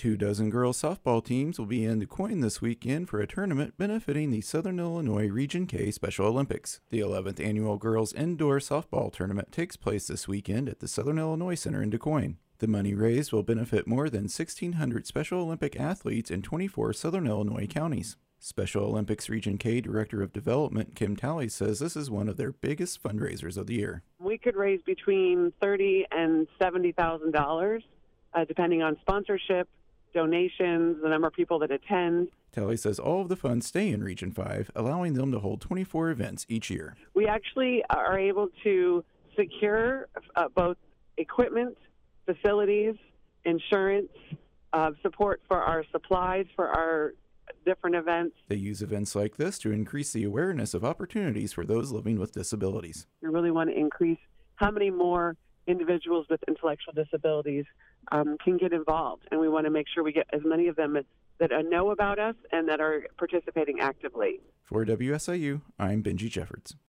24 girls softball teams will be in Des Moines this weekend for a tournament benefiting the Southern Illinois Region K Special Olympics. The 11th annual girls indoor softball tournament takes place this weekend at the Southern Illinois Center in Des Moines. The money raised will benefit more than 1,600 Special Olympic athletes in 24 Southern Illinois counties. Special Olympics Region K Director of Development Kim Talley says this is one of their biggest fundraisers of the year. We could raise between $30,000 and $70,000, depending on sponsorship, donations, the number of people that attend. Talley says all of the funds stay in Region 5, allowing them to hold 24 events each year. We actually are able to secure both equipment, facilities, insurance, support for our supplies for our different events. They use events like this to increase the awareness of opportunities for those living with disabilities. We really want to increase how many more individuals with intellectual disabilities can get involved, and we want to make sure we get as many of them that know about us and that are participating actively. For WSIU, I'm Benji Jeffords.